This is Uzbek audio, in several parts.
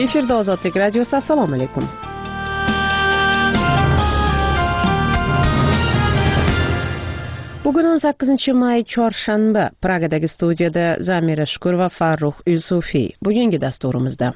Efirda Ozodlik radiosi. Assalomu alaykum. Bugun 18-may chorshanba. Pragadagi studiyada Zamira Shukur va Farruh Yusufiy. Bugungi dasturimizda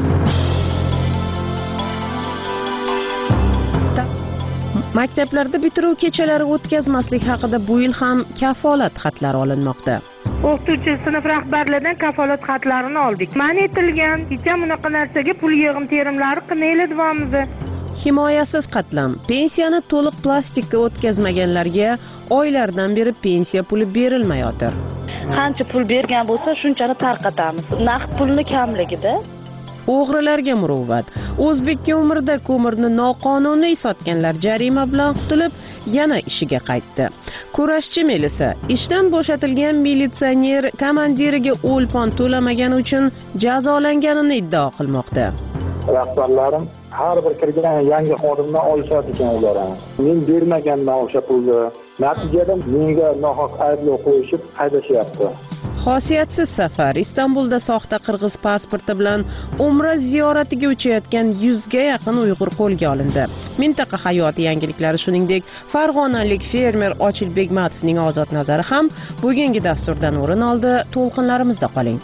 maktablarda bitiruv kechalari o'tkazmaslik haqida bu yil ham kafolat xatlari olinmoqda. O'qituvchi sinf rahbarlaridan kafolat xatlarini oldik. Man etilgan, hech bunaqa narsaga pul yig'im-terimlari qilmaydi davomida. Himoyasiz qatlam. Pensiyani to'liq plastikka o'tkazmaganlarga oylardan beri pensiya puli berilmayotir. Qancha pul bergan bo'lsa, shunchani tarqatamiz. Naqd pulni kamligida. O'g'rilarga muruvvat. O'zbekka umrda ko'mirni noqonuniy sotganlar jarima bilan qutulib, yana ishiga qaytdi. Kurashchi Melisa ishdan bo'shatilgan militsioner komandiriga o'lpon to'lamagani uchun jazolanganini iddao qilmoqda. Rahbarlarim har bir kirgan yangi xodimdan olishadi ekan ular. Men bermaganman o'sha pulni. Natijada menga nohaq ayblov qo'yishib haydashyapti. Xosiyatsiz safar. Istanbulda soxta qirg'iz pasporti bilan Umra ziyoratiga uchayotgan 100 ga yaqin Uyg'ur qo'lga olindi. Mintaqa hayoti yangiliklari shuningdek farg'onalik fermer Ochil Begmatovning ozod nazari ham bugungi dasturdan o'rin oldi. To'lqinlarimizda qoling.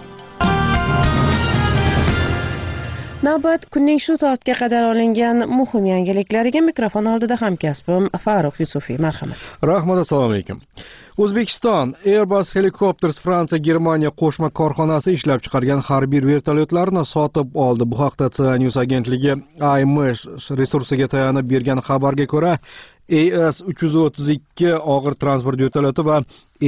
Navbat kunning shu soatga qadar olingan muhim yangiliklariga mikrofon oldida hamkasbim Farruh Yusufiy. Marhamat. Rahmat, assalomu alaykum. O'zbekiston Airbus Helicopters Fransiya Germaniya qo'shma korxonasi ishlab chiqargan harbiy vertolyotlarni sotib oldi. Bu haqda CNews agentligi AIMES resursiga tayanib bergan xabarga ko'ra, AS-332 og'ir transport vertolyoti va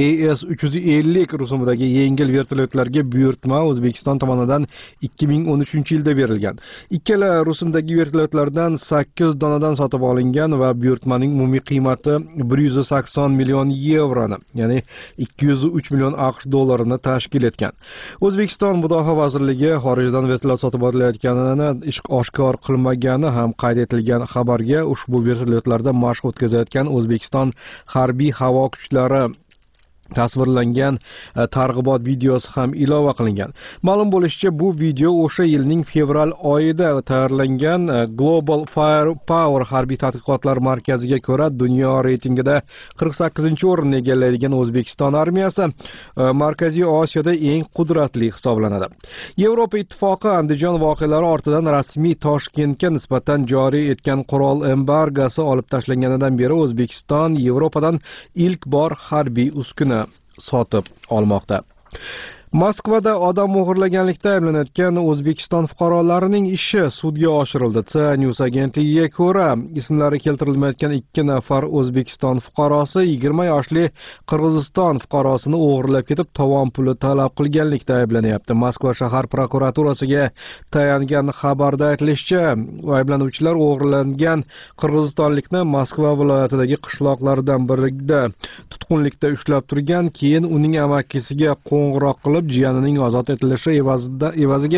AS-350 rusumidagi yengil vertolyotlarga buyurtma O'zbekiston tomonidan 2013-yilda berilgan. Ikkala rusumdagi vertolyotlardan 8 donadan sotib olingan va buyurtmaning umumiy qiymati 180 million yevroni, ya'ni 203 million AQSh dollarini tashkil etgan. O'zbekiston Mudofaa vazirligi xorijdan vertolyot sotib olayotganini oshkor qilmagani ham qayd etilgan xabarga ushbu vertolyotlarda mashq o'tkazayotgan O'zbekiston harbiy havo kuchlari tasvirlangan targ'ibot videosi ham ilova qilingan. Ma'lum bo'lishicha, bu video o'sha yilning fevral oyida tayyorlangan Global Firepower harbiy tadqiqotlar markaziga ko'ra dunyo reytingida 48-o'rinni egallaydigan O'zbekiston armiyasi Markaziy Osiyoda eng qudratli hisoblanadi. Yevropa ittifoqi Andijon voqealari ortidan rasmiy Toshkentga nisbatan joriy etgan qurol embargosi olib tashlanganidan beri O'zbekiston Yevropadan ilk bor harbiy uskuna sotib olmoqda. Moskvada odam o'g'irlaganlikda ayblanayotgan O'zbekiston fuqarolarining ishi sudga oshirildi. CNews agentligiga ko'ra, ismlari keltirilmayotgan 2 nafar O'zbekiston fuqarosi 20 yoshli Qirg'iziston fuqarosini o'g'irlab ketib, tovon puli talab qilganlikda ayblanyapti. Moskva shahar prokuraturasiga tayangan xabarda aytilishicha, ayblanuvchilar o'g'irlangan qirg'izistonlikni Moskva viloyatidagi qishloqlardan birida tutqunlikda ushlab turgan, keyin uning amakisiga qo'ng'iroq qilib jiyanining ozod etilishi evaziga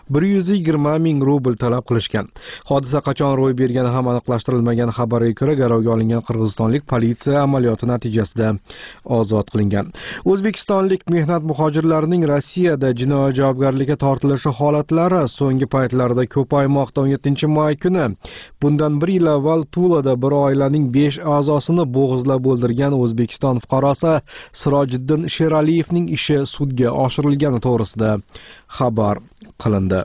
120 ming rubl talab qilishgan. Hodisa qachon ro'y bergani ham aniqlashtirilmagan. Xabarga ko'ra, garovga olingan qirg'izistonlik politsiya amaliyoti natijasida ozod qilingan. O'zbekistonlik mehnat muhojirlarining Rossiyada jinoiy javobgarlikka tortilishi holatlari so'nggi paytlarda ko'paymoqda. 17-may kuni bundan bir yil avval Tulada bir oilaning 5 a'zosini bo'g'izlab o'ldirgan O'zbekiston fuqarosi Sirojiddin Sheraliyevning ishi sudga oshirilgani to'g'risida xabar qilindi.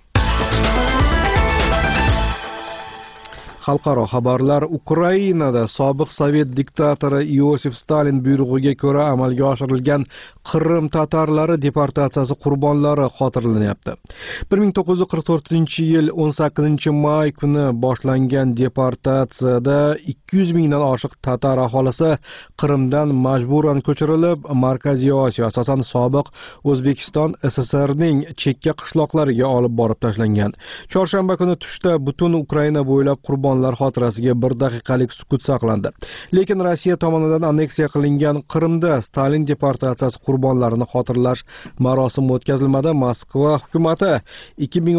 Xalqaro xabarlar. Ukrainada sobiq sovet diktatori Iosif Stalin buyrug'iga ko'ra amalga oshirilgan Qrim tatarlari deportatsiyasi qurbonlari xotirlanyapti. 1944-yil 18-may kuni boshlangan deportatsiyada 200 mingdan oshiq tatar aholisi Qrimdan majburan ko'chirilib, Markaziy Osiyo, asosan sobiq O'zbekiston SSRning chekka qishloqlariga olib borib tashlangan. Chorshanba kuni tushda butun Ukraina bo'ylab qurbonlar xotirasiga 1 daqiqalik sukut saqlandi. Lekin Rossiya tomonidan anneksiya qilingan Qrimda Stalin deportatsiyasi qurbonlarini xotirlash marosimi o'tkazilmadi. Moskva hukumati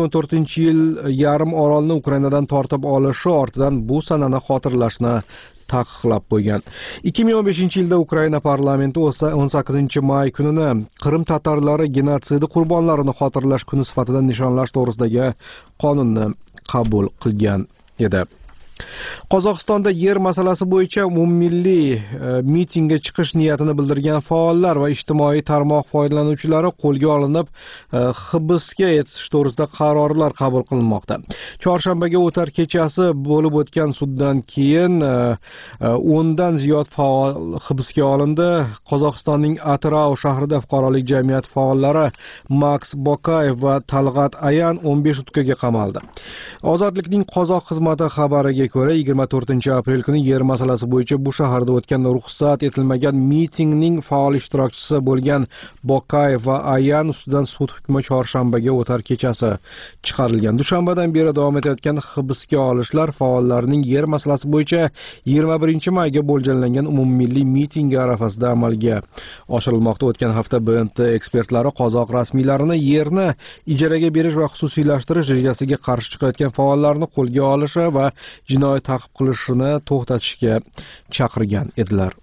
2014-yil yarim orolni Ukrainadan tortib olishi ortidan bu sanani xotirlashni taqiqlab qo'ygan. 2015-yilda Ukraina parlamenti 18-may kunini Qrim tatarlari genotsidi qurbonlarini xotirlash kuni sifatida nishonlash to'g'risidagi qonunni qabul qilgan edi. Qozog'istonda yer masalasi bo'yicha umummilliy mitingga chiqish niyatini bildirgan faollar va ijtimoiy tarmoq foydalanuvchilari qo'lga olinib, hibsga etish to'g'risida qarorlar qabul qilinmoqda. Chorshanbaga o'tar kechasi bo'lib o'tgan suddan keyin 10 dan ziyod faol hibsga olindi. Qozog'istonning Atrau shahrida fuqarolik jamiyati faollari Max Bokayev va Talg'at Ayan 15 sutkaga qamaldi. Ozodlikning qozoq xizmati xabariga ko'ra 24-aprel kuni yer masalasi bo'yicha bu shaharda o'tgan ruxsat etilmagan mitingning faol ishtirokchisi bo'lgan Bokayev va Ayan ustidan sud hukmi chorshanbaga o'tar kechasi chiqarilgan. Dushanbadan beri davom etayotgan hibsga olishlar faollarning yer masalasi bo'yicha 21-mayga mo'ljallangan umummilliy mitingi arafasida amalga oshirilmoqda. O'tgan hafta BNT ekspertlari qozoq rasmiylarini yerni ijaraga berish va xususiylashtirish rejasiga qarshi chiqayotgan faollarni qo'lga olishi va jinoiy ta'qib qilishini to'xtatishga chaqirgan edilar.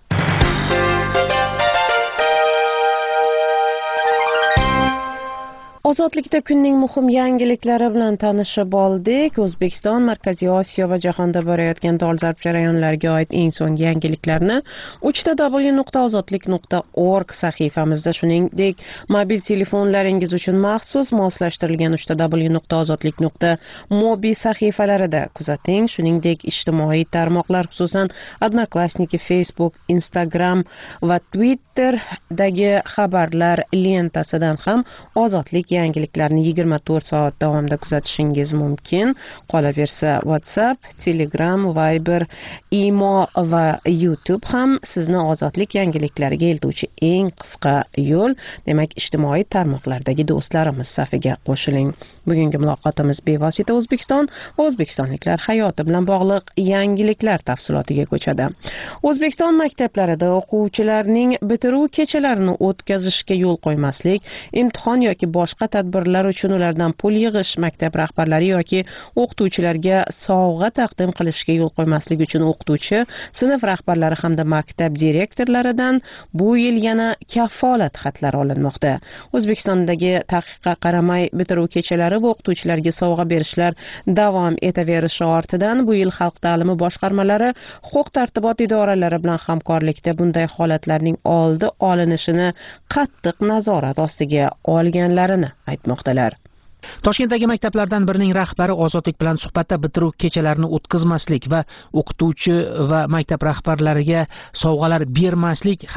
Ozodlikda kunning muhim yangiliklari bilan tanishib oldik. O'zbekiston, Markaziy Osiyo va jahonda borayotgan dolzarb jarayonlarga oid eng so'nggi yangiliklarni www.ozodlik.org sahifamizda, shuningdek mobil telefonlaringiz uchun maxsus moslashtirilgan www.ozodlik.mobi sahifalarida kuzating. Shuningdek, ijtimoiy tarmoqlar, xususan Odnoklassniki, Facebook, Instagram va Twitter'dagi xabarlar lentasidan ham ozodlik yangiliklarni 24 soat davomida kuzatishingiz mumkin. Qolaversa, WhatsApp, Telegram, Viber, Imo va YouTube ham sizni ozodlik yangiliklariga eltuvchi eng qisqa yo'l. Demak, ijtimoiy tarmoqlardagi do'stlarimiz safiga qo'shiling. Bugungi muloqotimiz bevosita O'zbekiston va o'zbekistonliklar hayoti bilan bog'liq yangiliklar tafsilotiga ko'chadi. O'zbekiston maktablarida o'quvchilarning bitiruv kechalarini o'tkazishga yo'l qo'ymaslik, imtihon yoki boshqa tadbirlar uchun ulardan pul yig'ish, maktab rahbarlari yoki o'qituvchilarga sovg'a taqdim qilishga yo'l qo'ymaslik uchun o'qituvchi, sinf rahbarlari hamda maktab direktorlaridan bu yil yana kafolat xatlari olinmoqda. O'zbekistondagi taqiqqa qaramay bitiruv kechalari va o'qituvchilarga sovg'a berishlar davom etaverishi ortidan bu yil xalq ta'limi boshqarmalari huquq-tartibot idoralari bilan hamkorlikda bunday holatlarning oldi olinishini qattiq nazorat ostiga olganlarini aytmoqdalar. Toshkentdagi maktablardan birining rahbari Ozodlik bilan suhbatda bitiruv kechalarini o'tkazmaslik va o'qituvchi va maktab rahbarlariga sovg'alar bermaslik